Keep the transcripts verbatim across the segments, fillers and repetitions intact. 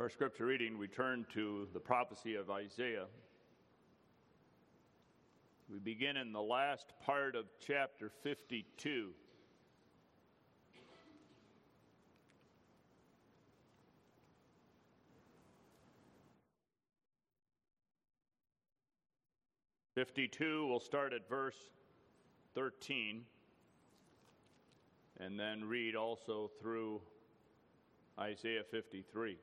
For our scripture reading, we turn to the prophecy of Isaiah. We begin in the last part of chapter fifty-two. fifty-two, we'll start at verse thirteen, and then read also through Isaiah fifty-three.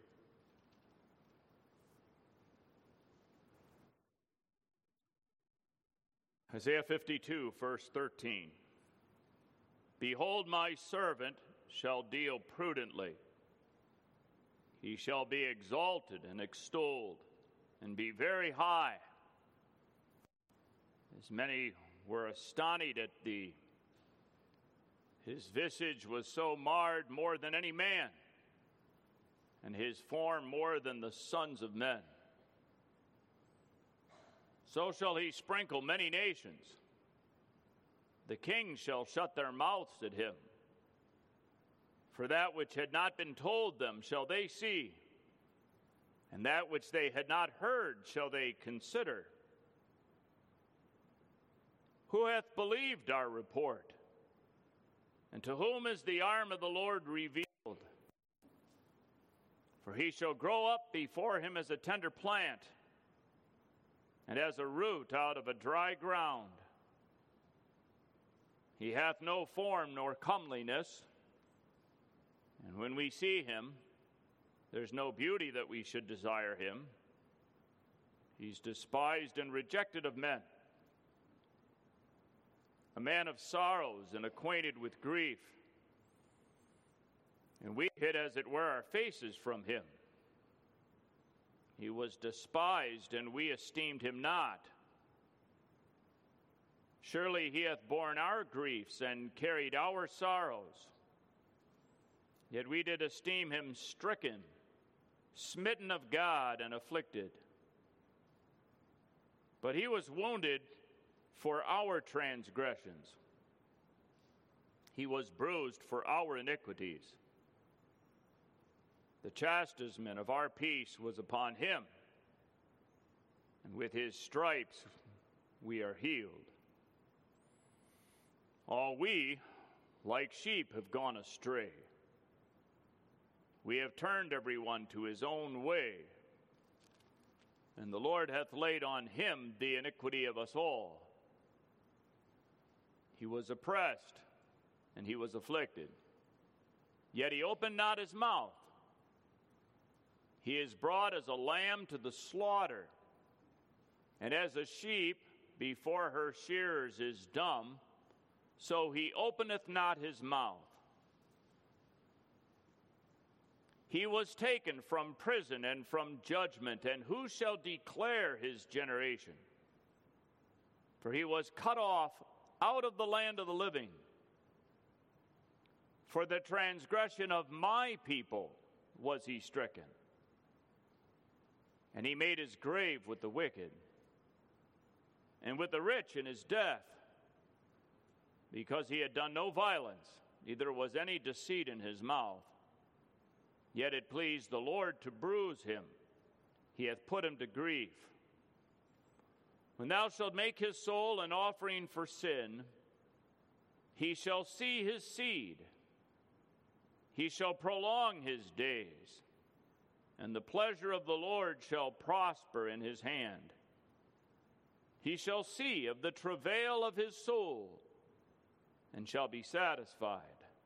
Isaiah fifty-two, verse thirteen. Behold, my servant shall deal prudently. He shall be exalted and extolled, and be very high. As many were astonished at thee. His visage was so marred more than any man, and his form more than the sons of men. So shall he sprinkle many nations. The kings shall shut their mouths at him. For that which had not been told them shall they see, and that which they had not heard shall they consider. Who hath believed our report? And to whom is the arm of the Lord revealed? For he shall grow up before him as a tender plant, and as a root out of a dry ground. He hath no form nor comeliness, and when we see him, there's no beauty that we should desire him. He's despised and rejected of men, a man of sorrows and acquainted with grief. And we hid, as it were, our faces from him. He was despised, and we esteemed him not. Surely he hath borne our griefs and carried our sorrows. Yet we did esteem him stricken, smitten of God, and afflicted. But he was wounded for our transgressions. He was bruised for our iniquities. The chastisement of our peace was upon him, and with his stripes we are healed. All we, like sheep, have gone astray. We have turned everyone to his own way, and the Lord hath laid on him the iniquity of us all. He was oppressed, and he was afflicted, yet he opened not his mouth. He is brought as a lamb to the slaughter, and as a sheep before her shearers is dumb, so he openeth not his mouth. He was taken from prison and from judgment, and who shall declare his generation? For he was cut off out of the land of the living. For the transgression of my people was he stricken. And he made his grave with the wicked, and with the rich in his death, because he had done no violence, neither was any deceit in his mouth. Yet it pleased the Lord to bruise him. He hath put him to grief. When thou shalt make his soul an offering for sin, he shall see his seed. He shall prolong his days, and the pleasure of the Lord shall prosper in his hand. He shall see of the travail of his soul, and shall be satisfied.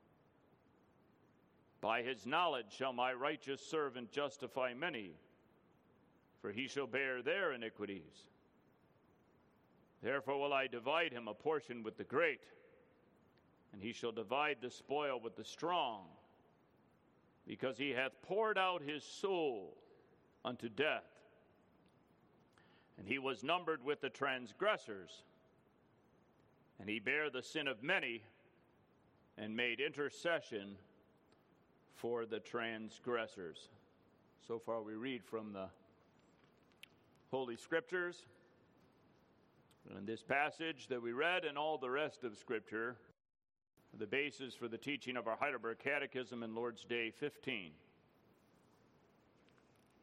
By his knowledge shall my righteous servant justify many, for he shall bear their iniquities. Therefore will I divide him a portion with the great, and he shall divide the spoil with the strong, because he hath poured out his soul unto death. And he was numbered with the transgressors, and he bare the sin of many, and made intercession for the transgressors. So far we read from the Holy Scriptures. And this passage that we read and all the rest of Scripture are the basis for the teaching of our Heidelberg Catechism in Lord's Day fifteen.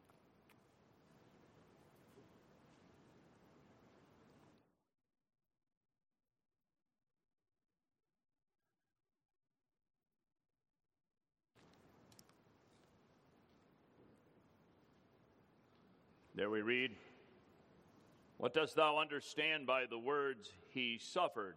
There we read, "What dost thou understand by the words, he suffered?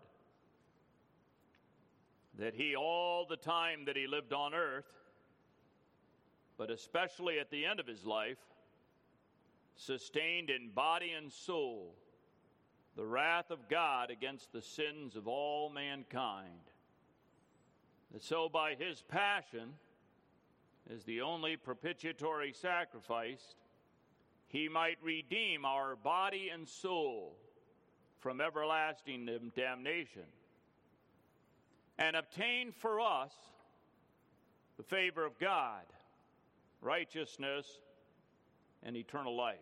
That he all the time that he lived on earth, but especially at the end of his life, sustained in body and soul the wrath of God against the sins of all mankind. That so by his passion, as the only propitiatory sacrifice, he might redeem our body and soul from everlasting damnation, and obtain for us the favor of God, righteousness, and eternal life."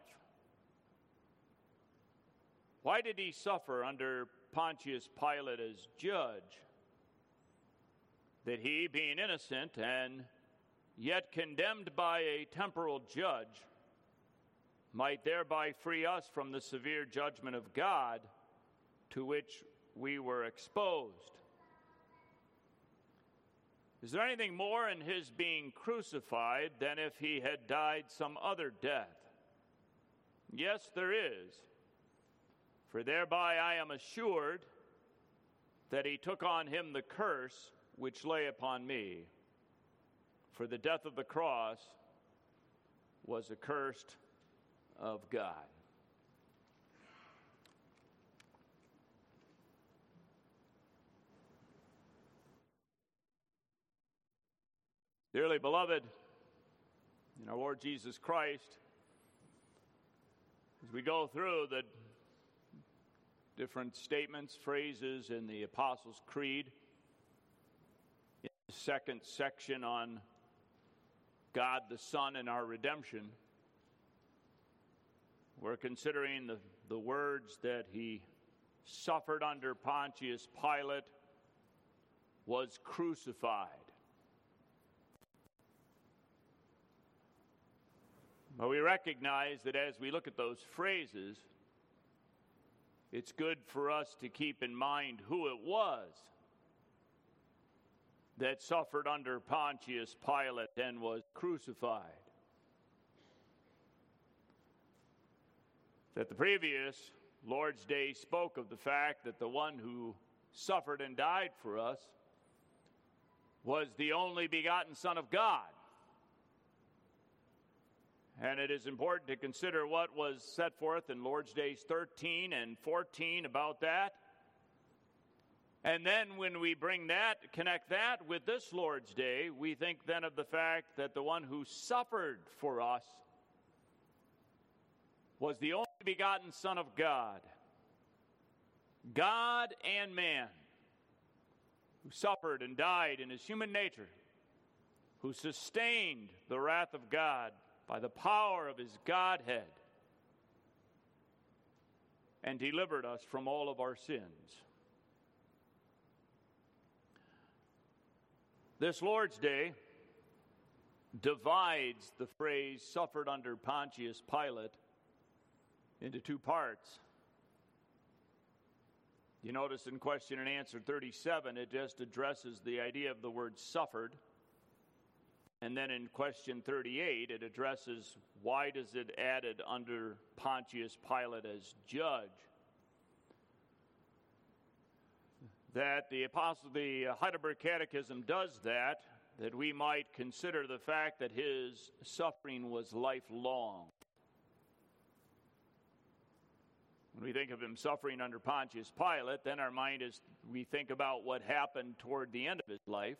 Why did he suffer under Pontius Pilate as judge? That he, being innocent and yet condemned by a temporal judge, might thereby free us from the severe judgment of God to which we were exposed. Is there anything more in his being crucified than if he had died some other death? Yes, there is. For thereby I am assured that he took on him the curse which lay upon me. For the death of the cross was accursed of God. Dearly beloved, in our Lord Jesus Christ, as we go through the different statements, phrases in the Apostles' Creed, in the second section on God the Son and our redemption, we're considering the, the words that he suffered under Pontius Pilate, was crucified. But we recognize that as we look at those phrases, it's good for us to keep in mind who it was that suffered under Pontius Pilate and was crucified. That the previous Lord's Day spoke of the fact that the one who suffered and died for us was the only begotten Son of God. And it is important to consider what was set forth in Lord's Days thirteen and fourteen about that. And then when we bring that, connect that with this Lord's Day, we think then of the fact that the one who suffered for us was the only begotten Son of God, God and man, who suffered and died in his human nature, who sustained the wrath of God by the power of his Godhead, and delivered us from all of our sins. This Lord's Day divides the phrase "suffered under Pontius Pilate" into two parts. You notice in question and answer thirty-seven, it just addresses the idea of the word "suffered." And then in question thirty-eight, it addresses why does it added under Pontius Pilate as judge. That the Apostle, the Heidelberg Catechism does that, that we might consider the fact that his suffering was lifelong. When we think of him suffering under Pontius Pilate, then our mind is, we think about what happened toward the end of his life.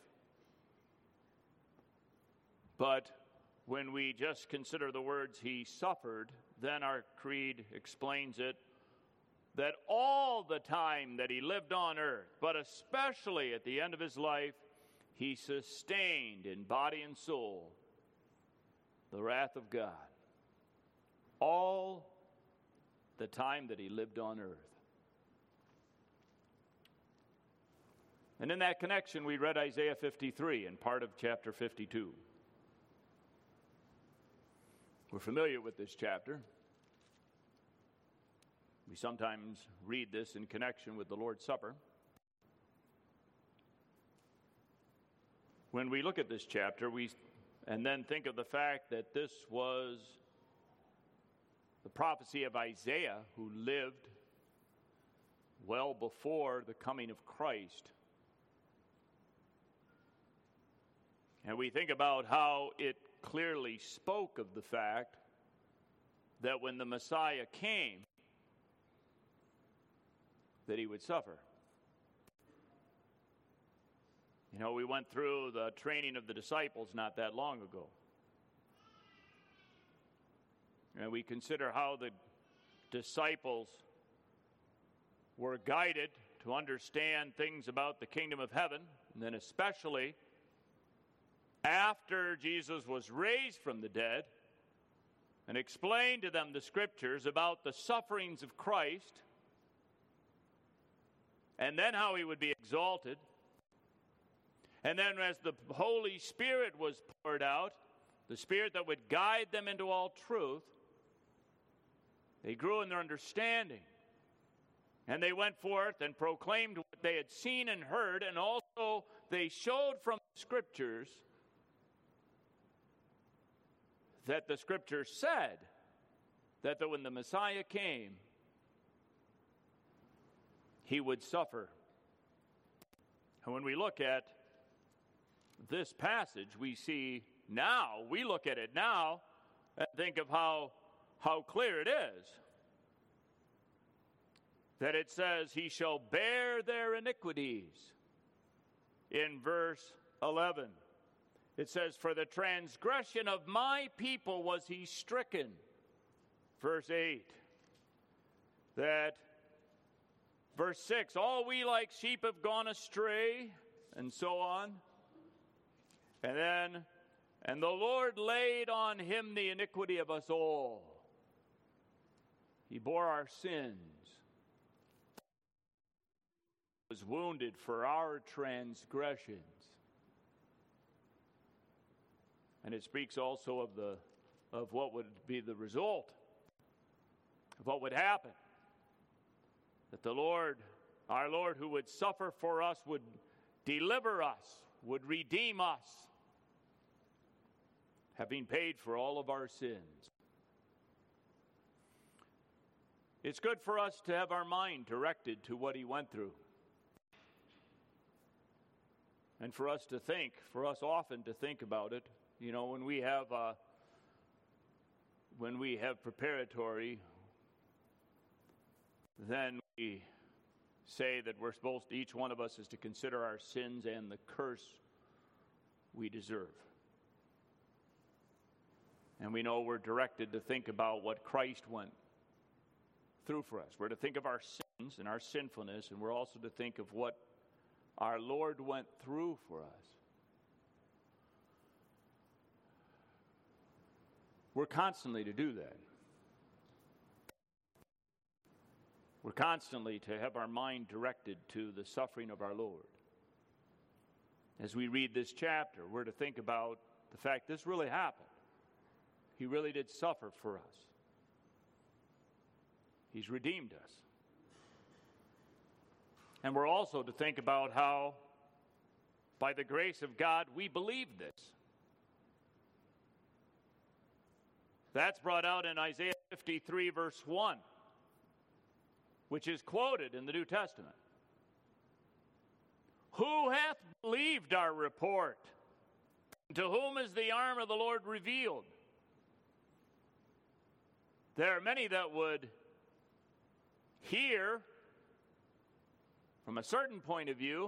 But when we just consider the words "he suffered," then our creed explains it, that all the time that he lived on earth, but especially at the end of his life, he sustained in body and soul the wrath of God. All the time that he lived on earth. And in that connection, we read Isaiah fifty-three and part of chapter fifty-two. We're familiar with this chapter. We sometimes read this in connection with the Lord's Supper. When we look at this chapter, we and then think of the fact that this was the prophecy of Isaiah, who lived well before the coming of Christ. And we think about how it clearly spoke of the fact that when the Messiah came, that he would suffer. You know, we went through the training of the disciples not that long ago. And we consider how the disciples were guided to understand things about the kingdom of heaven, and then especially after Jesus was raised from the dead and explained to them the scriptures about the sufferings of Christ, and then how he would be exalted. And then as the Holy Spirit was poured out, the Spirit that would guide them into all truth, they grew in their understanding. And they went forth and proclaimed what they had seen and heard, and also they showed from the Scriptures that the Scriptures said that when the Messiah came, he would suffer. And when we look at this passage, we see now, we look at it now and think of how, how clear it is. That it says, he shall bear their iniquities. In verse eleven, it says, for the transgression of my people was he stricken. Verse eight, that verse six, all we like sheep have gone astray, and so on. And then, and the Lord laid on him the iniquity of us all. He bore our sins. He was wounded for our transgressions. And it speaks also of the of what would be the result of what would happen. That the Lord, our Lord, who would suffer for us, would deliver us, would redeem us, having paid for all of our sins. It's good for us to have our mind directed to what he went through. And for us to think, for us often to think about it. You know, when we have uh, when we have preparatory, then we say that we're supposed to, each one of us is to consider our sins and the curse we deserve. And we know we're directed to think about what Christ went through for us. We're to think of our sins and our sinfulness, and we're also to think of what our Lord went through for us. We're constantly to do that. We're constantly to have our mind directed to the suffering of our Lord. As we read this chapter, we're to think about the fact this really happened. He really did suffer for us. He's redeemed us. And we're also to think about how, by the grace of God, we believe this. That's brought out in Isaiah fifty-three, verse one, which is quoted in the New Testament. Who hath believed our report? To whom is the arm of the Lord revealed? There are many that would hear from a certain point of view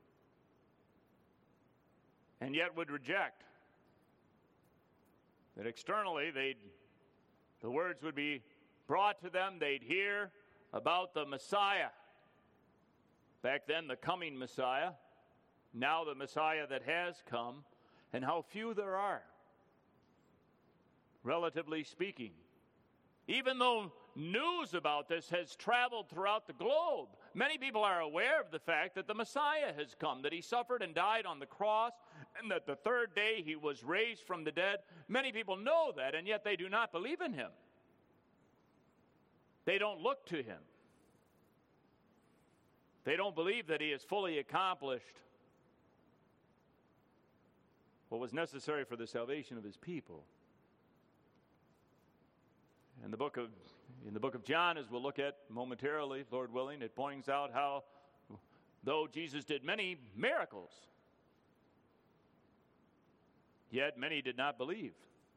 and yet would reject. That externally, they'd, the words would be brought to them. They'd hear about the Messiah. Back then, the coming Messiah. Now the Messiah that has come. And how few there are, relatively speaking. Even though news about this has traveled throughout the globe, many people are aware of the fact that the Messiah has come, that he suffered and died on the cross, and that the third day he was raised from the dead. Many people know that, and yet they do not believe in him. They don't look to him. They don't believe that he has fully accomplished what was necessary for the salvation of his people. In the book of in the book of John, as we'll look at momentarily, Lord willing, it points out how though Jesus did many miracles, yet many did not believe.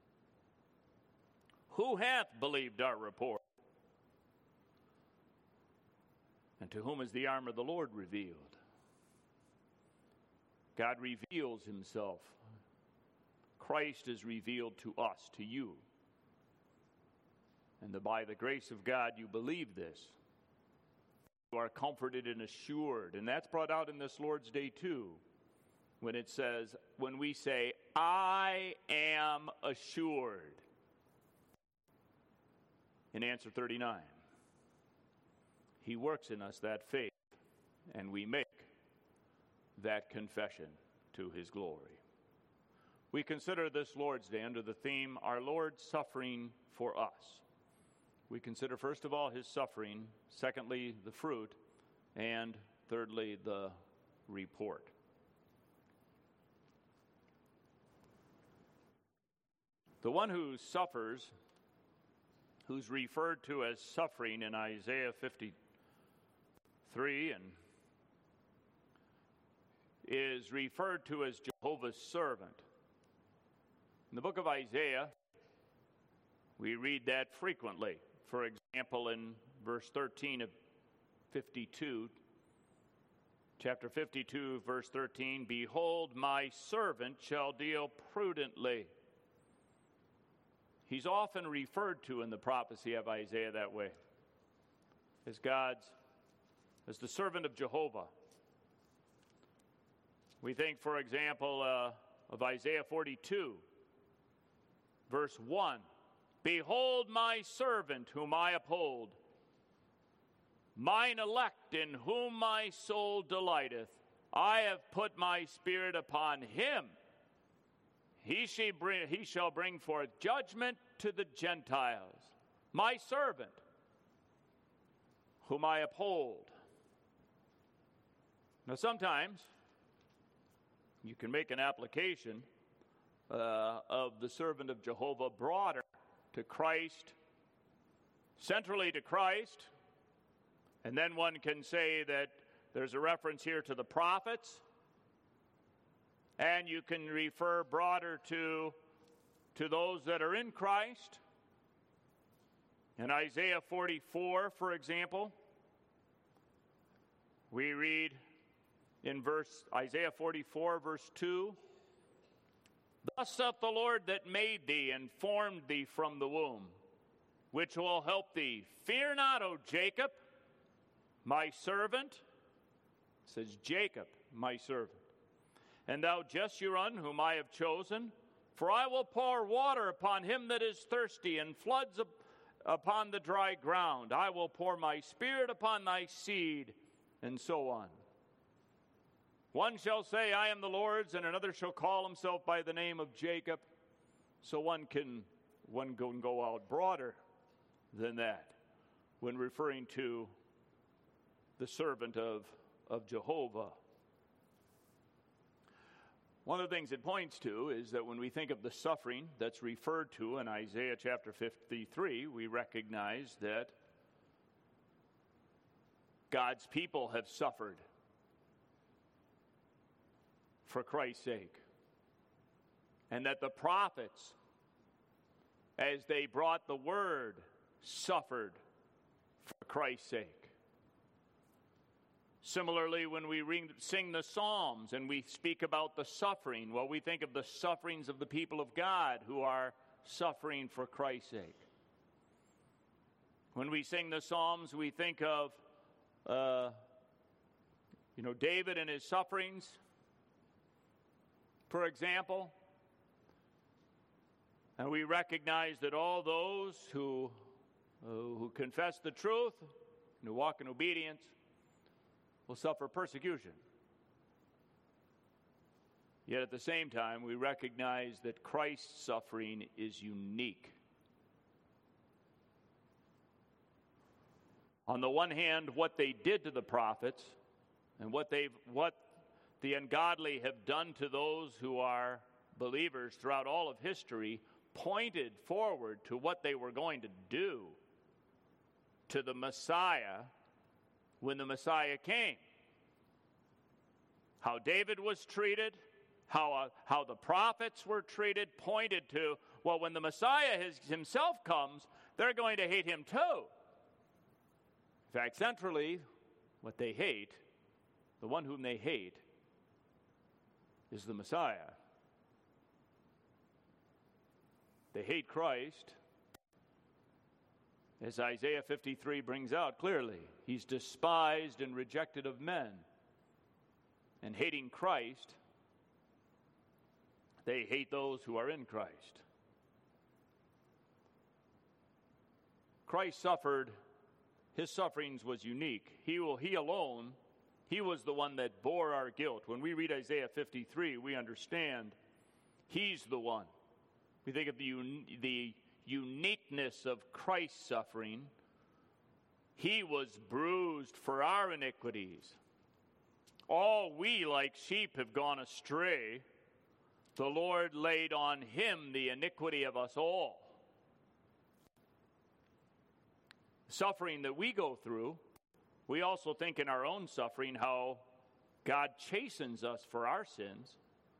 Who hath believed our report? And to whom is the arm of the Lord revealed? God reveals himself. Christ is revealed to us, to you. And that by the grace of God you believe this. You are comforted and assured. And that's brought out in this Lord's Day too. When it says, when we say, I am assured. In answer thirty-nine. He works in us that faith, and we make that confession to his glory. We consider this Lord's Day under the theme, Our Lord Suffering for Us. We consider, first of all, his suffering, secondly, the fruit, and thirdly, the report. The one who suffers, who's referred to as suffering in Isaiah fifty-three, and is referred to as Jehovah's servant. In the book of Isaiah, we read that frequently. For example, in verse thirteen of fifty-two, chapter fifty-two, verse thirteen, Behold, my servant shall deal prudently. He's often referred to in the prophecy of Isaiah that way, as God's, as the servant of Jehovah. We think, for example, uh, of Isaiah forty-two, verse one. Behold my servant whom I uphold, mine elect in whom my soul delighteth. I have put my spirit upon him. He, she bring, he shall bring forth judgment to the Gentiles. My servant whom I uphold. Now sometimes you can make an application uh, of the servant of Jehovah broader to Christ, centrally to Christ, and then one can say that there's a reference here to the prophets, and you can refer broader to, to those that are in Christ. In Isaiah forty-four, for example, we read in verse Isaiah forty-four, verse two, Thus saith the Lord that made thee and formed thee from the womb, which will help thee. Fear not, O Jacob, my servant. It says Jacob, my servant. And thou Jeshurun, whom I have chosen, for I will pour water upon him that is thirsty, and floods up upon the dry ground. I will pour my spirit upon thy seed, and so on. One shall say, I am the Lord's, and another shall call himself by the name of Jacob. So one can, one can go out broader than that when referring to the servant of, of Jehovah. One of the things it points to is that when we think of the suffering that's referred to in Isaiah chapter fifty-three, we recognize that God's people have suffered for Christ's sake. And that the prophets, as they brought the word, suffered for Christ's sake. Similarly, when we ring, sing the Psalms and we speak about the suffering, well, we think of the sufferings of the people of God who are suffering for Christ's sake. When we sing the Psalms, we think of, uh, you know, David and his sufferings, for example. And we recognize that all those who, uh, who confess the truth and who walk in obedience will suffer persecution. Yet at the same time, we recognize that Christ's suffering is unique. On the one hand, what they did to the prophets and what they've what the ungodly have done to those who are believers throughout all of history pointed forward to what they were going to do to the Messiah when the Messiah came. How David was treated, how, uh, how the prophets were treated, pointed to, well, when the Messiah his, himself comes, they're going to hate him too. In fact, centrally, what they hate, the one whom they hate, is the Messiah. They hate Christ, as Isaiah fifty-three brings out clearly. He's despised and rejected of men. And hating Christ, they hate those who are in Christ. Christ suffered, his sufferings was unique. He will, he alone, he was the one that bore our guilt. When we read Isaiah fifty-three, we understand he's the one. We think of the, un- the uniqueness of Christ's suffering. He was bruised for our iniquities. All we like sheep have gone astray. The Lord laid on him the iniquity of us all. Suffering that we go through, we also think in our own suffering how God chastens us for our sins.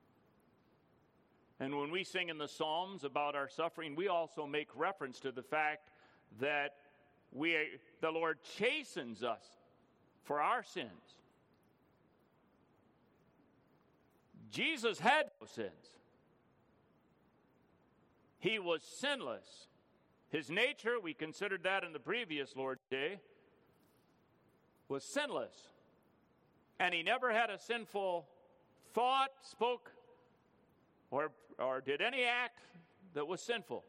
And when we sing in the Psalms about our suffering, we also make reference to the fact that we, the Lord chastens us for our sins. Jesus had no sins. He was sinless. His nature, we considered that in the previous Lord's Day, was sinless. And he never had a sinful thought, spoke, or, or did any act that was sinful.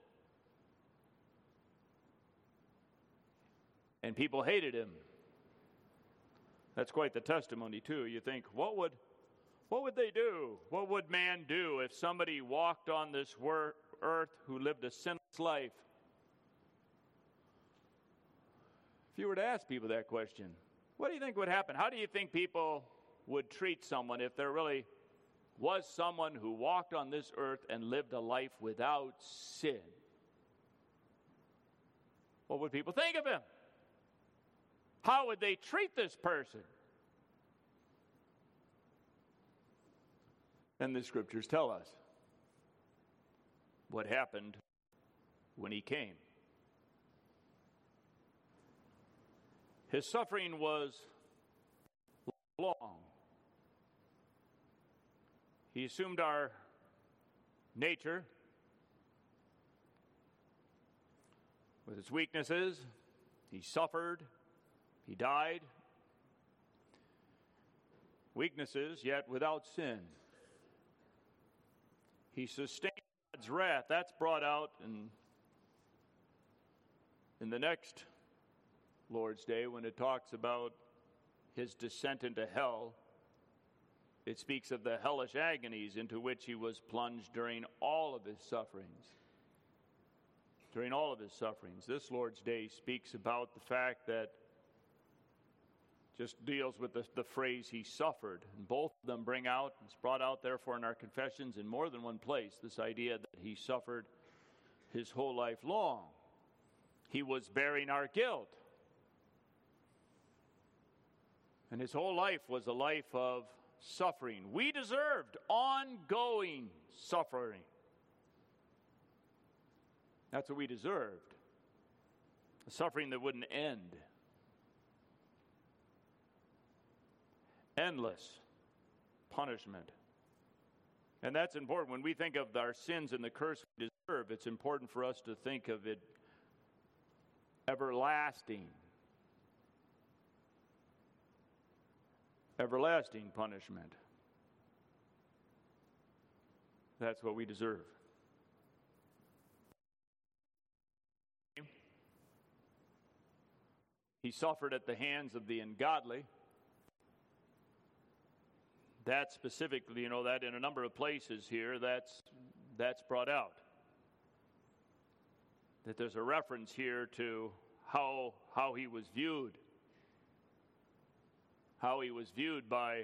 And people hated him. That's quite the testimony, too. You think, what would, what would they do? What would man do if somebody walked on this wor- earth who lived a sinless life? If you were to ask people that question, what do you think would happen? How do you think people would treat someone if there really was someone who walked on this earth and lived a life without sin? What would people think of him? How would they treat this person? And the scriptures tell us what happened when he came. His suffering was long. He assumed our nature with its weaknesses. He suffered. He died. Weaknesses, yet without sin. He sustained God's wrath. That's brought out in, in the next Lord's Day when it talks about his descent into hell. It speaks of the hellish agonies into which he was plunged during all of his sufferings. During all of his sufferings. This Lord's Day speaks about the fact that just deals with the, the phrase he suffered. And both of them bring out, it's brought out therefore in our confessions in more than one place, this idea that he suffered his whole life long. He was bearing our guilt. And his whole life was a life of suffering. We deserved ongoing suffering. That's what we deserved. A suffering that wouldn't end. Endless punishment. And that's important. When we think of our sins and the curse we deserve, it's important for us to think of it everlasting. Everlasting punishment. That's what we deserve. He suffered at the hands of the ungodly. That specifically, you know, that in a number of places here, that's that's brought out. That there's a reference here to how how he was viewed. How he was viewed by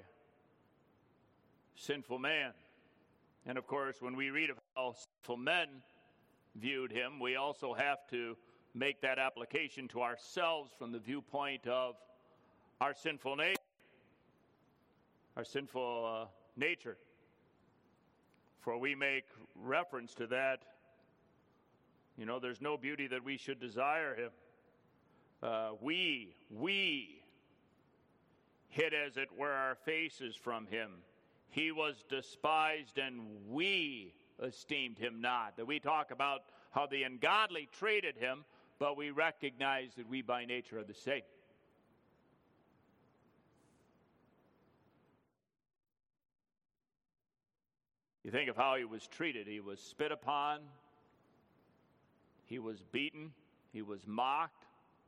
sinful man. And of course, when we read of how sinful men viewed him, we also have to make that application to ourselves from the viewpoint of our sinful nature. Our sinful uh, nature. For we make reference to that, you know, there's no beauty that we should desire him. Uh, we, we hid as it were our faces from him. He was despised and we esteemed him not. That we talk about how the ungodly treated him, but we recognize that we by nature are the same. You think of how he was treated. He was spit upon. He was beaten. He was mocked.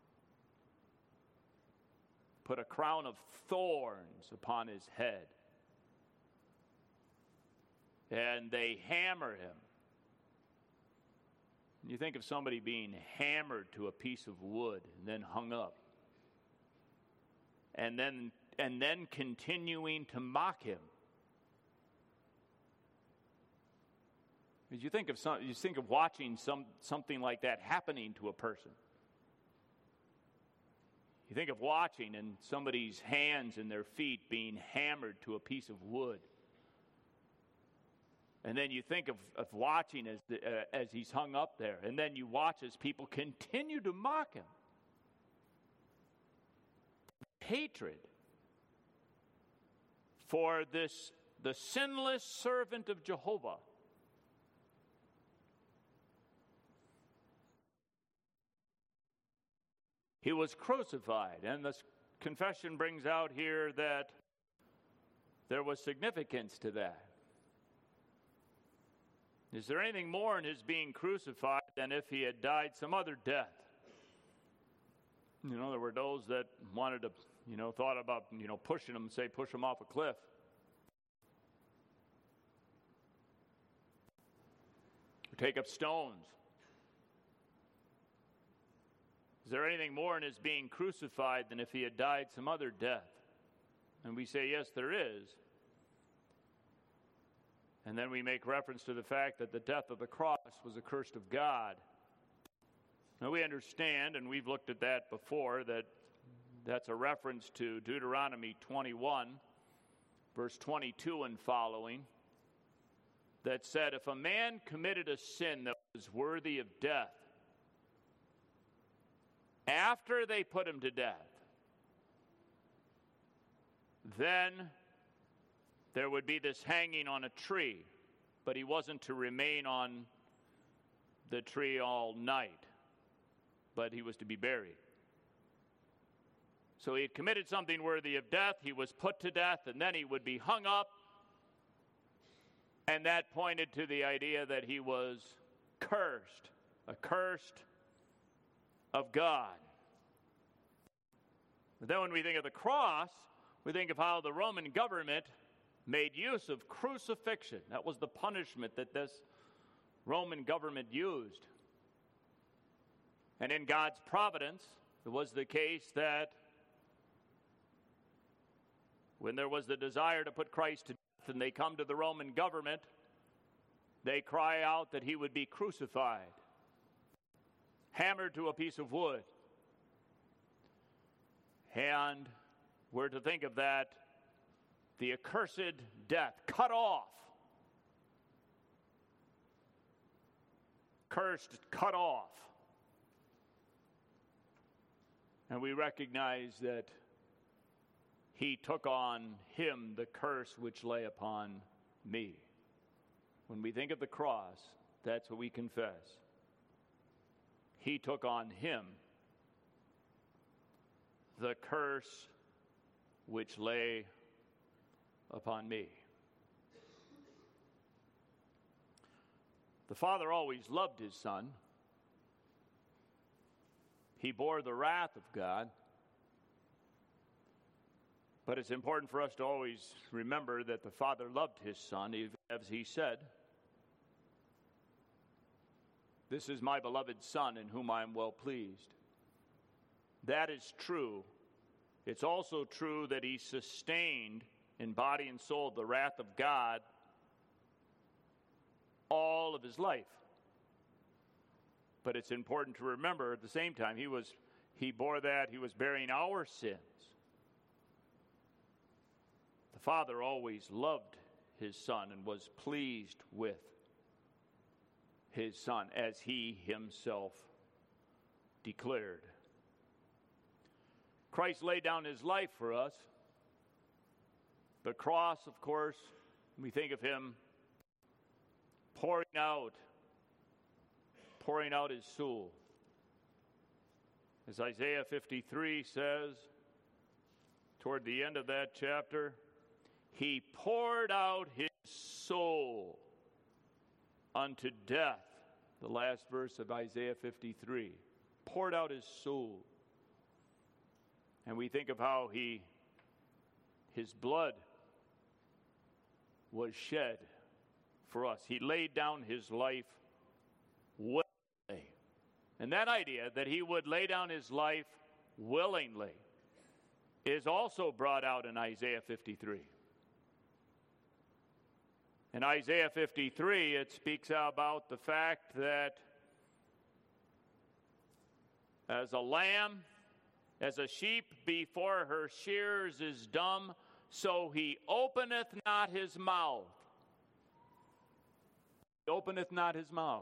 Put a crown of thorns upon his head. And they hammer him. You think of somebody being hammered to a piece of wood and then hung up. And then and then continuing to mock him. Because you think of some, you think of watching some something like that happening to a person. You think of watching and somebody's hands and their feet being hammered to a piece of wood. And then you think of, of watching as the, uh, as he's hung up there. And then you watch as people continue to mock him. Hatred for this, the sinless servant of Jehovah. He was crucified, and the confession brings out here that there was significance to that. Is there anything more in his being crucified than if he had died some other death? You know, there were those that wanted to, you know, thought about, you know, pushing him, say, push him off a cliff. Or take up stones. Is there anything more in his being crucified than if he had died some other death? And we say, yes, there is. And then we make reference to the fact that the death of the cross was accursed of God. Now we understand, and we've looked at that before, that that's a reference to Deuteronomy twenty-one, verse twenty-two and following, that said, if a man committed a sin that was worthy of death, after they put him to death, then there would be this hanging on a tree, but he wasn't to remain on the tree all night, but he was to be buried. So he had committed something worthy of death, he was put to death, and then he would be hung up, and that pointed to the idea that he was cursed, accursed of God. But then when we think of the cross, we think of how the Roman government made use of crucifixion. That was the punishment that this Roman government used. And in God's providence, it was the case that when there was the desire to put Christ to death and they come to the Roman government, they cry out that he would be crucified, hammered to a piece of wood. And we're to think of that, the accursed death, cut off. Cursed, cut off. And we recognize that he took on him the curse which lay upon me. When we think of the cross, that's what we confess. He took on him the curse which lay upon me. The Father always loved his Son. He bore the wrath of God. But it's important for us to always remember that the Father loved his Son, as he said, "This is my beloved Son in whom I am well pleased." That is true. It's also true that he sustained in body and soul the wrath of God all of his life. but it's important to remember at the same time, he was he bore that, he was bearing our sins. The Father always loved his Son and was pleased with his Son, as he himself declared. Christ laid down his life for us. The cross, of course, we think of him pouring out, pouring out his soul. As Isaiah fifty-three says, toward the end of that chapter, he poured out his soul unto death. The last verse of Isaiah fifty-three. Poured out his soul. And we think of how he, his blood was shed for us. He laid down his life willingly. And that idea that he would lay down his life willingly is also brought out in Isaiah fifty-three. In Isaiah fifty-three, it speaks about the fact that as a lamb, as a sheep before her shears is dumb, so he openeth not his mouth. He openeth not his mouth.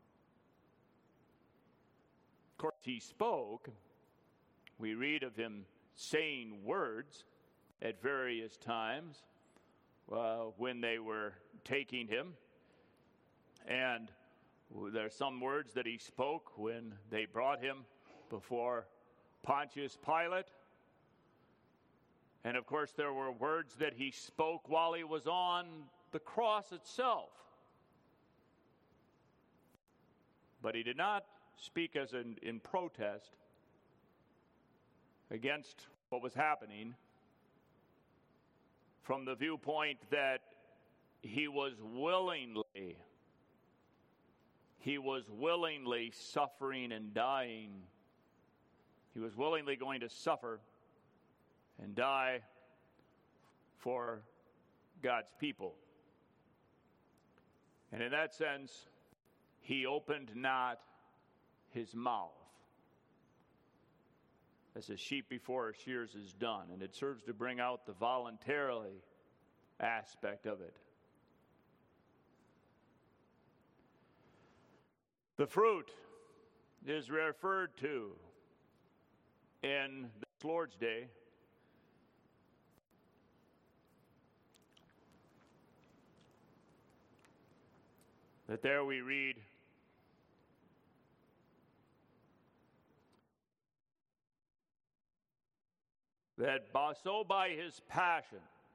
Of course, he spoke. We read of him saying words at various times uh, when they were taking him. And there's some words that he spoke when they brought him before Pontius Pilate. And of course, there were words that he spoke while he was on the cross itself. But he did not speak as in, in protest against what was happening from the viewpoint that he was willingly, he was willingly suffering and dying. He was willingly going to suffer and die for God's people. And in that sense, he opened not his mouth, as a sheep before her shears is done. And it serves to bring out the voluntarily aspect of it. The fruit is referred to in this Lord's Day that there we read that by, so by his passion,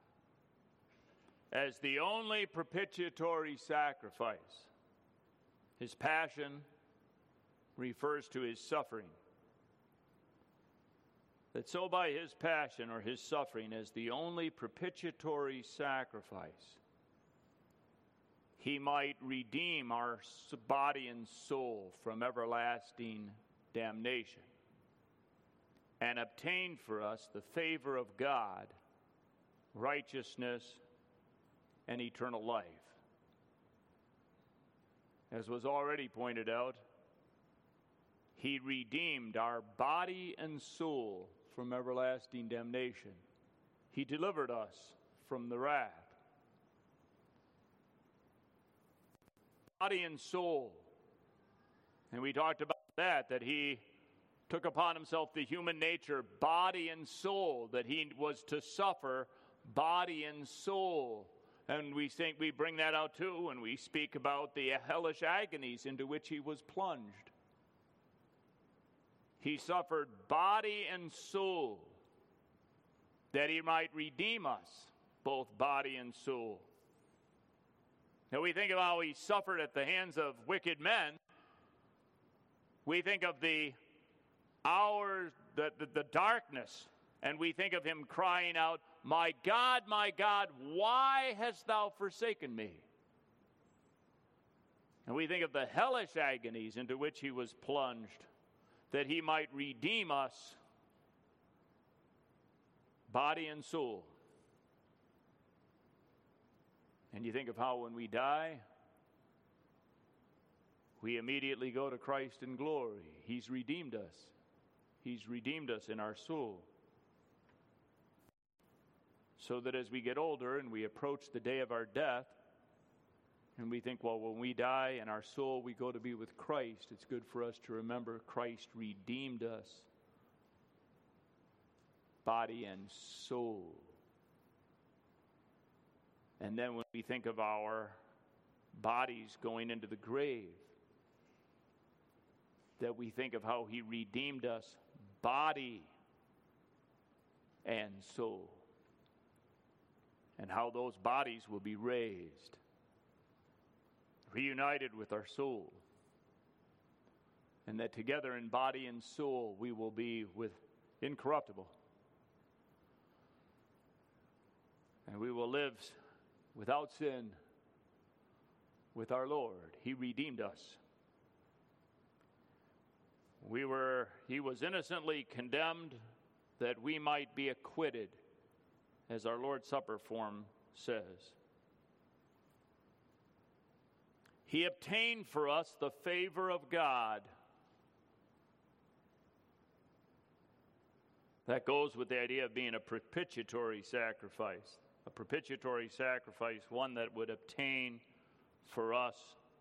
as the only propitiatory sacrifice, his passion refers to his suffering. That so by his passion or his suffering as the only propitiatory sacrifice, he might redeem our body and soul from everlasting damnation and obtain for us the favor of God, righteousness, and eternal life. As was already pointed out, he redeemed our body and soul from everlasting damnation. He delivered us from the wrath. Body and soul. And we talked about that, that he took upon himself the human nature, body and soul, that he was to suffer body and soul. And we think we bring that out too when we speak about the hellish agonies into which he was plunged. He suffered body and soul that he might redeem us, both body and soul. Now we think of how he suffered at the hands of wicked men. We think of the hour, the, the, the darkness, and we think of him crying out, "My God, my God, why hast thou forsaken me?" And we think of the hellish agonies into which he was plunged, that he might redeem us, body and soul. And you think of how when we die, we immediately go to Christ in glory. He's redeemed us. He's redeemed us in our soul. So that as we get older and we approach the day of our death, and we think, well, when we die in our soul, we go to be with Christ, it's good for us to remember Christ redeemed us, body and soul. And then when we think of our bodies going into the grave, that we think of how he redeemed us, body and soul, and how those bodies will be raised, reunited with our soul, and that together in body and soul we will be with incorruptible, and we will live without sin with our Lord. He redeemed us. We were, he was innocently condemned that we might be acquitted, as our Lord's Supper form says. He obtained for us the favor of God. That goes with the idea of being a propitiatory sacrifice. A propitiatory sacrifice, one that would obtain for us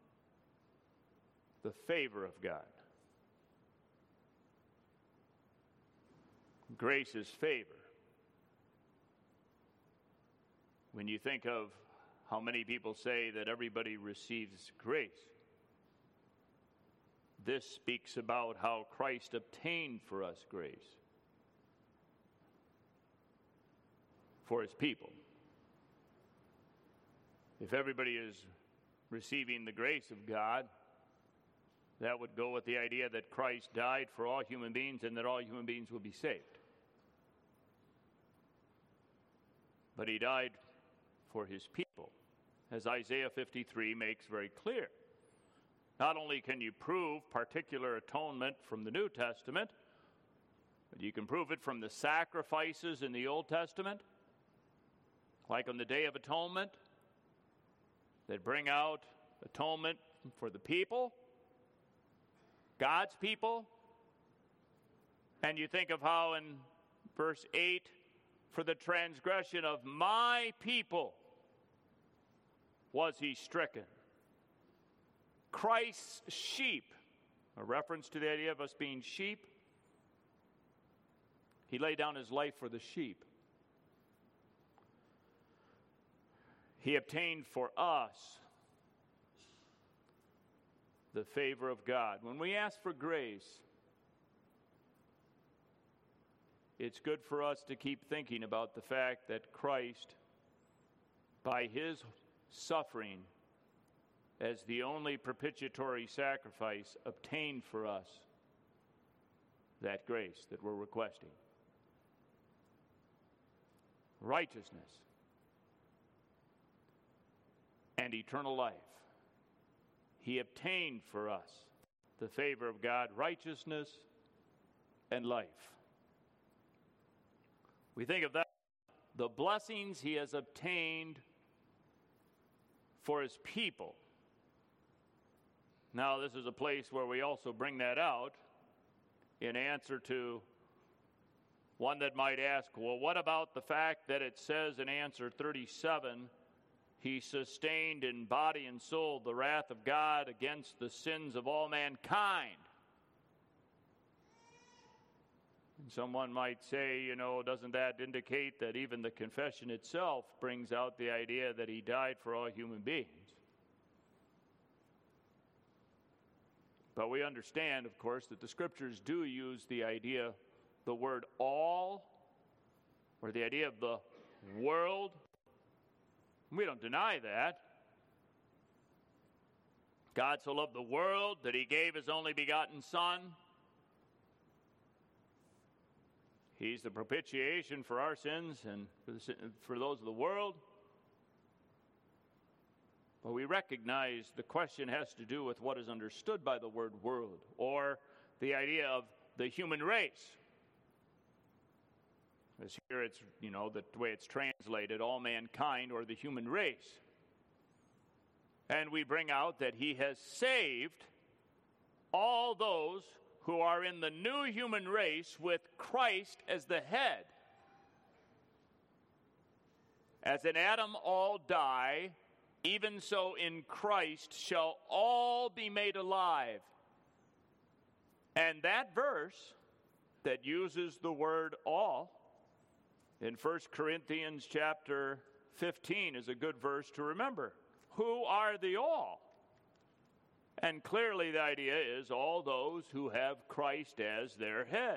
the favor of God. Grace is favor. When you think of how many people say that everybody receives grace, this speaks about how Christ obtained for us grace for his people. If everybody is receiving the grace of God, that would go with the idea that Christ died for all human beings and that all human beings will be saved. But he died for his people, as Isaiah fifty-three makes very clear. Not only can you prove particular atonement from the New Testament, but you can prove it from the sacrifices in the Old Testament, like on the Day of Atonement, that bring out atonement for the people, God's people. And you think of how in verse eight, for the transgression of my people was he stricken. Christ's sheep, a reference to the idea of us being sheep. He laid down his life for the sheep. He obtained for us the favor of God. When we ask for grace, it's good for us to keep thinking about the fact that Christ, by his suffering as the only propitiatory sacrifice, obtained for us that grace that we're requesting. Righteousness and eternal life. He obtained for us the favor of God, righteousness and life. We think of that, the blessings he has obtained for his people. Now, this is a place where we also bring that out in answer to one that might ask, well, what about the fact that it says in answer thirty-seven, he sustained in body and soul the wrath of God against the sins of all mankind? And someone might say, you know, doesn't that indicate that even the confession itself brings out the idea that he died for all human beings? But we understand, of course, that the scriptures do use the idea, the word all, or the idea of the world. We don't deny that. God so loved the world that he gave his only begotten Son. He's the propitiation for our sins and for, the, for those of the world. But we recognize the question has to do with what is understood by the word world, or the idea of the human race. As here it's, you know, the way it's translated, all mankind or the human race. And we bring out that he has saved all those who are in the new human race with Christ as the head. As in Adam all die, even so in Christ shall all be made alive. And that verse that uses the word all in First Corinthians chapter fifteen is a good verse to remember. Who are the all? And clearly the idea is all those who have Christ as their head.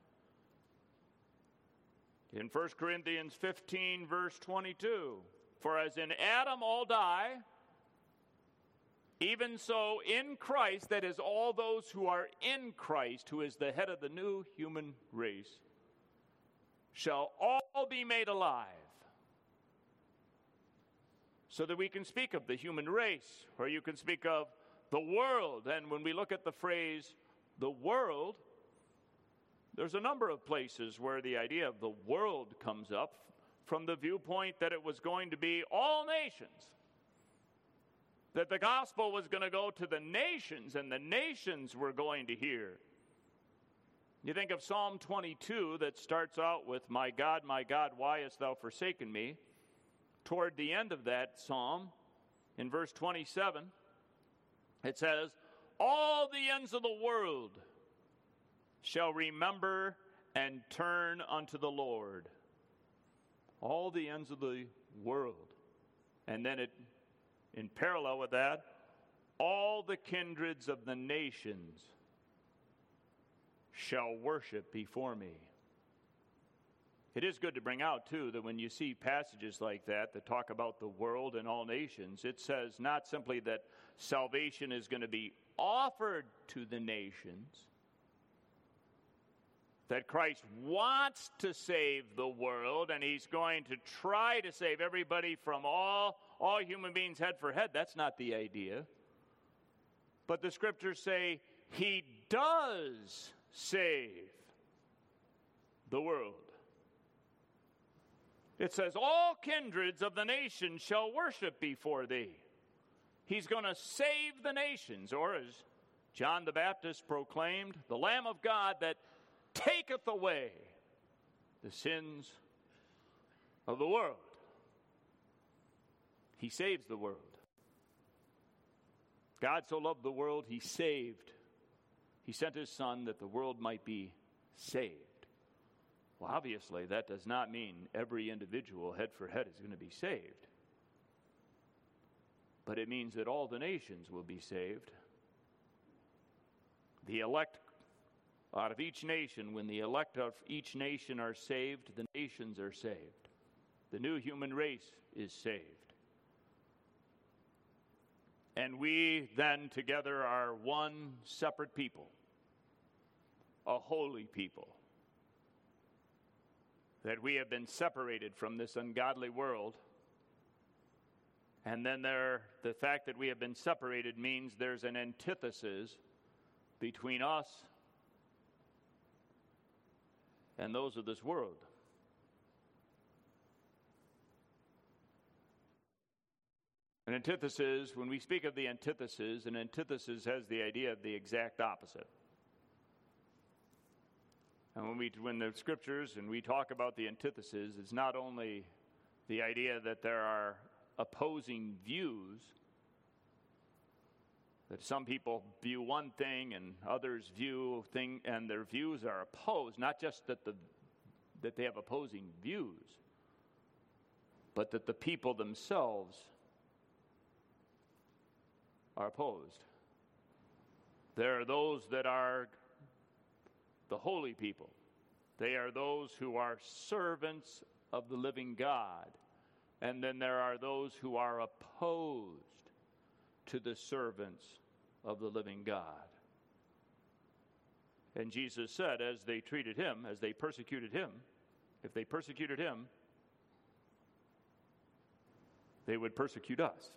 In First Corinthians fifteen, verse twenty-two, for as in Adam all die, even so in Christ, that is, all those who are in Christ, who is the head of the new human race, shall all be made alive. So that we can speak of the human race, or you can speak of the world. And when we look at the phrase, the world, there's a number of places where the idea of the world comes up from the viewpoint that it was going to be all nations. That the gospel was going to go to the nations, and the nations were going to hear. You think of Psalm twenty-two that starts out with, my God, my God, why hast thou forsaken me? Toward the end of that psalm, in verse twenty-seven, it says, all the ends of the world shall remember and turn unto the Lord. All the ends of the world. And then it, in parallel with that, all the kindreds of the nations shall worship before me. It is good to bring out, too, that when you see passages like that that talk about the world and all nations, it says not simply that salvation is going to be offered to the nations, that Christ wants to save the world, and he's going to try to save everybody from all, all human beings head for head. That's not the idea. But the scriptures say he does save the world. It says, all kindreds of the nations shall worship before thee. He's going to save the nations, or as John the Baptist proclaimed, the Lamb of God that taketh away the sins of the world. He saves the world. God so loved the world, he saved. He sent his Son that the world might be saved. Well, obviously, that does not mean every individual head for head is going to be saved. But it means that all the nations will be saved. The elect out of each nation, when the elect of each nation are saved, the nations are saved. The new human race is saved. And we then together are one separate people, a holy people. That we have been separated from this ungodly world. And then there, the fact that we have been separated means there's an antithesis between us and those of this world. An antithesis, when we speak of the antithesis, an antithesis has the idea of the exact opposite. And when we, when the scriptures and we talk about the antithesis, it's not only the idea that there are opposing views, that some people view one thing and others view thing, and their views are opposed. Not just that the that they have opposing views, but that the people themselves are opposed. There are those that are the holy people. They are those who are servants of the living God. And then there are those who are opposed to the servants of the living God. And Jesus said, as they treated him, as they persecuted him, if they persecuted him, they would persecute us.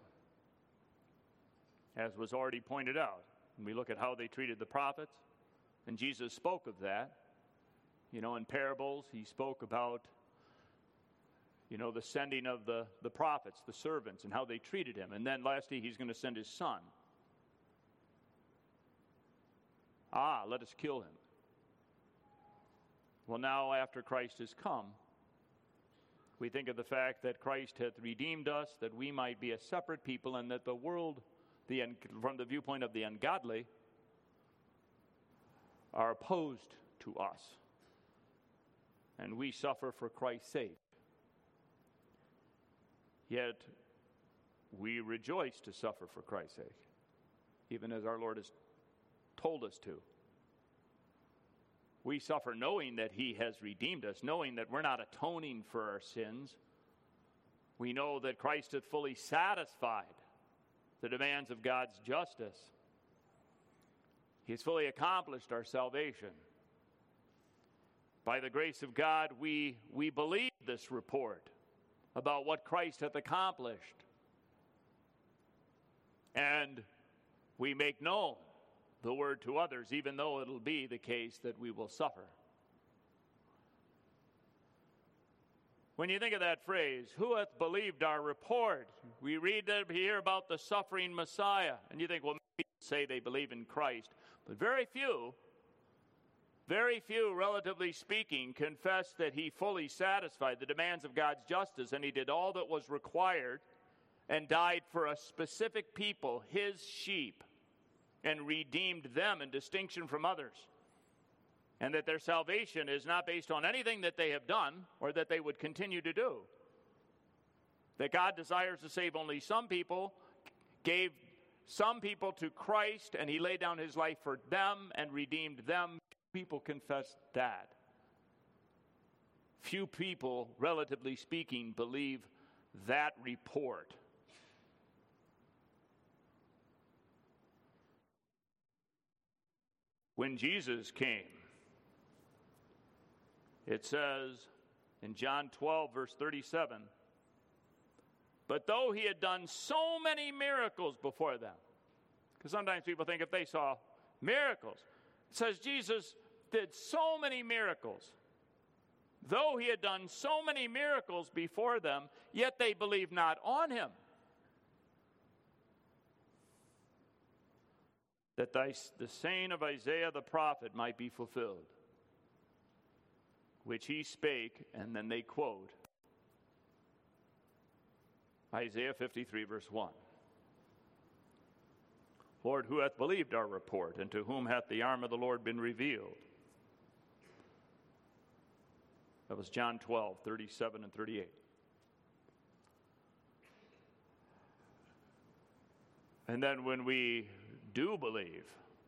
As was already pointed out, when we look at how they treated the prophets, and Jesus spoke of that. You know, in parables, he spoke about, you know, the sending of the, the prophets, the servants, and how they treated him. And then lastly, he's going to send his Son. Ah, let us kill him. Well, now after Christ has come, we think of the fact that Christ hath redeemed us, that we might be a separate people, and that the world, the from the viewpoint of the ungodly, are opposed to us. And we suffer for Christ's sake. Yet, we rejoice to suffer for Christ's sake, even as our Lord has told us to. We suffer knowing that he has redeemed us, knowing that we're not atoning for our sins. We know that Christ hath fully satisfied the demands of God's justice. He has fully accomplished our salvation. By the grace of God, we, we believe this report about what Christ hath accomplished. And we make known the word to others, even though it'll be the case that we will suffer. When you think of that phrase, who hath believed our report? We read here about the suffering Messiah, and you think, well, maybe people say they believe in Christ, but very few, very few, relatively speaking, confess that he fully satisfied the demands of God's justice, and he did all that was required and died for a specific people, his sheep, and redeemed them in distinction from others. And that their salvation is not based on anything that they have done or that they would continue to do. That God desires to save only some people, gave some people to Christ, and he laid down his life for them and redeemed them. People confess that. Few people, relatively speaking, believe that report. When Jesus came, it says in John twelve, verse thirty-seven, but though he had done so many miracles before them, because sometimes people think if they saw miracles, it says Jesus did so many miracles. Though he had done so many miracles before them, yet they believed not on him. That thy, the saying of Isaiah the prophet might be fulfilled, which he spake, and then they quote Isaiah fifty-three, verse one. Lord, who hath believed our report, and to whom hath the arm of the Lord been revealed? That was John twelve, thirty-seven and thirty-eight. And then when we do believe,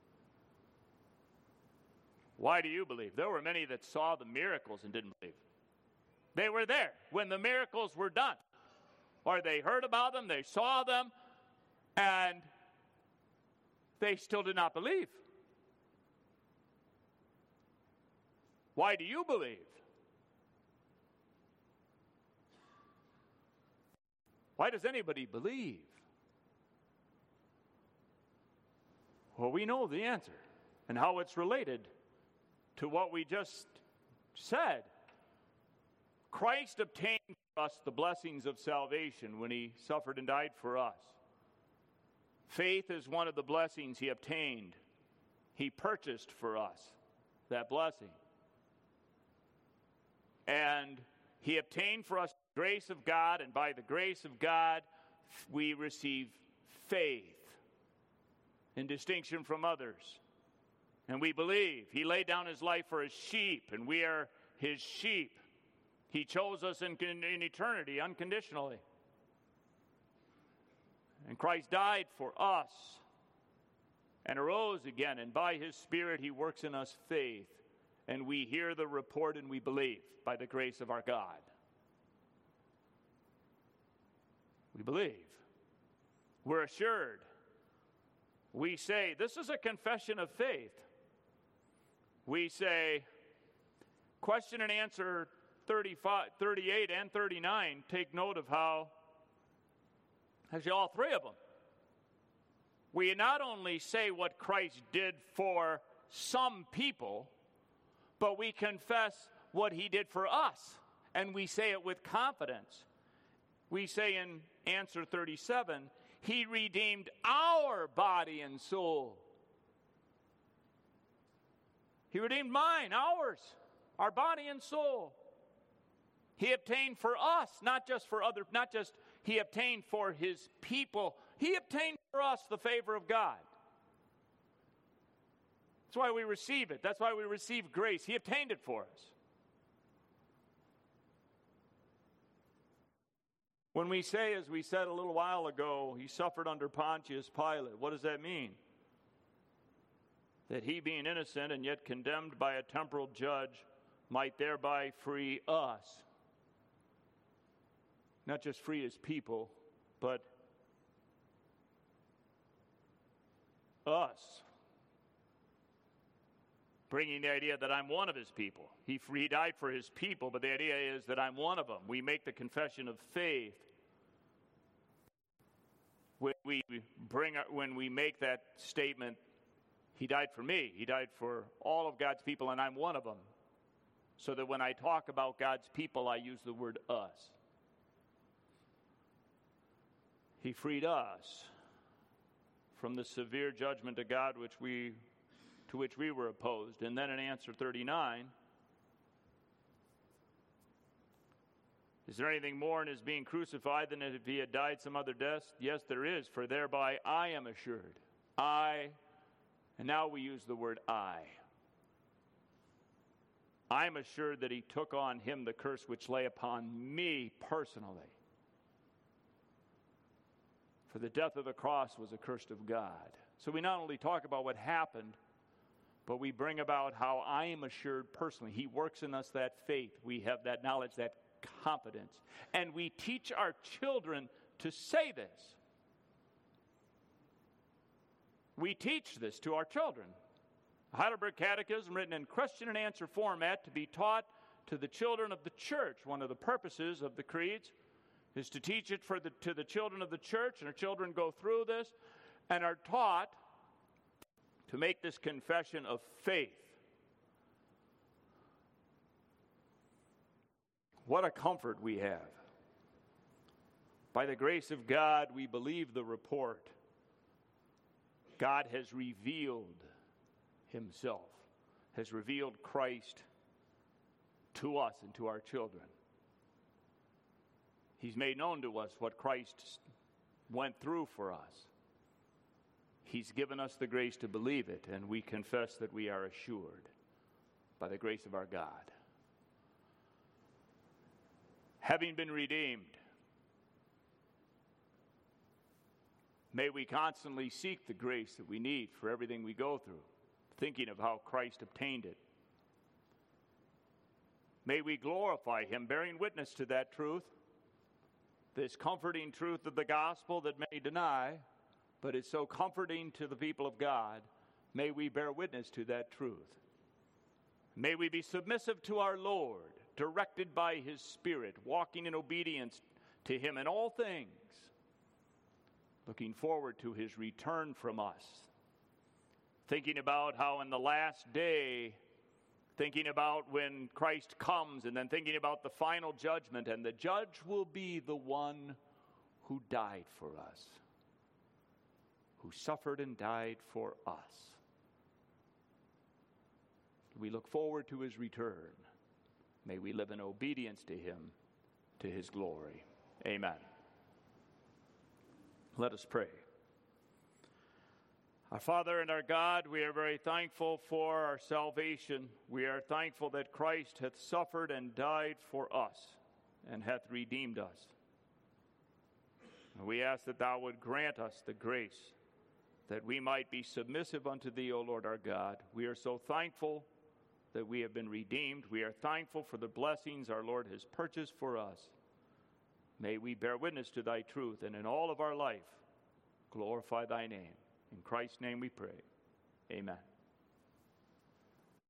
why do you believe? There were many that saw the miracles and didn't believe. They were there when the miracles were done. Or they heard about them, they saw them, and they still did not believe. Why do you believe? Why does anybody believe? Well, we know the answer and how it's related to what we just said. Christ obtained for us the blessings of salvation when he suffered and died for us. Faith is one of the blessings he obtained. He purchased for us that blessing. And he obtained for us the grace of God, and by the grace of God, we receive faith in distinction from others. And we believe he laid down his life for his sheep, and we are his sheep. He chose us in, in, in eternity unconditionally. And Christ died for us and arose again, and by his Spirit he works in us faith, and we hear the report and we believe by the grace of our God. We believe. We're assured. We say, this is a confession of faith. We say, question and answer thirty-five, thirty-eight and thirty-nine, take note of how, actually all three of them, we not only say what Christ did for some people, but we confess what he did for us, and we say it with confidence. We say in answer thirty-seven, he redeemed our body and soul. He redeemed mine, ours, our body and soul. He obtained for us, not just for other, not just he obtained for his people. He obtained for us the favor of God. That's why we receive it. That's why we receive grace. He obtained it for us. When we say, as we said a little while ago, he suffered under Pontius Pilate, what does that mean? That he, being innocent and yet condemned by a temporal judge, might thereby free us. Not just free his people, but us. Bringing the idea that I'm one of his people. He, he died for his people, but the idea is that I'm one of them. We make the confession of faith. When we bring, when we make that statement, he died for me. He died for all of God's people, and I'm one of them. So that when I talk about God's people, I use the word us. He freed us from the severe judgment of God which we, to which we were opposed. And then in answer thirty-nine, is there anything more in his being crucified than if he had died some other death? Yes, there is, for thereby I am assured. I, and now we use the word I. I am assured that he took on him the curse which lay upon me personally. For the death of the cross was a curse of God. So we not only talk about what happened, but we bring about how I am assured personally. He works in us that faith. We have that knowledge, that confidence. And we teach our children to say this. We teach this to our children. The Heidelberg Catechism, written in question and answer format, to be taught to the children of the church. One of the purposes of the creeds is to teach it for the, to the children of the church, and our children go through this and are taught to make this confession of faith. What a comfort we have. By the grace of God, we believe the report. God has revealed himself, has revealed Christ to us and to our children. He's made known to us what Christ went through for us. He's given us the grace to believe it, and we confess that we are assured by the grace of our God. Having been redeemed, may we constantly seek the grace that we need for everything we go through, thinking of how Christ obtained it. May we glorify him, bearing witness to that truth, this comforting truth of the gospel that many deny, but is so comforting to the people of God. May we bear witness to that truth. May we be submissive to our Lord, directed by his Spirit, walking in obedience to him in all things, looking forward to his return from us, thinking about how in the last day, thinking about when Christ comes, and then thinking about the final judgment, and the judge will be the one who died for us, who suffered and died for us. We look forward to his return. May we live in obedience to him, to his glory. Amen. Let us pray. Our Father and our God, we are very thankful for our salvation. We are thankful that Christ hath suffered and died for us and hath redeemed us. And we ask that thou would grant us the grace that we might be submissive unto thee, O Lord our God. We are so thankful that we have been redeemed. We are thankful for the blessings our Lord has purchased for us. May we bear witness to thy truth, and in all of our life glorify thy name. In Christ's name we pray. Amen.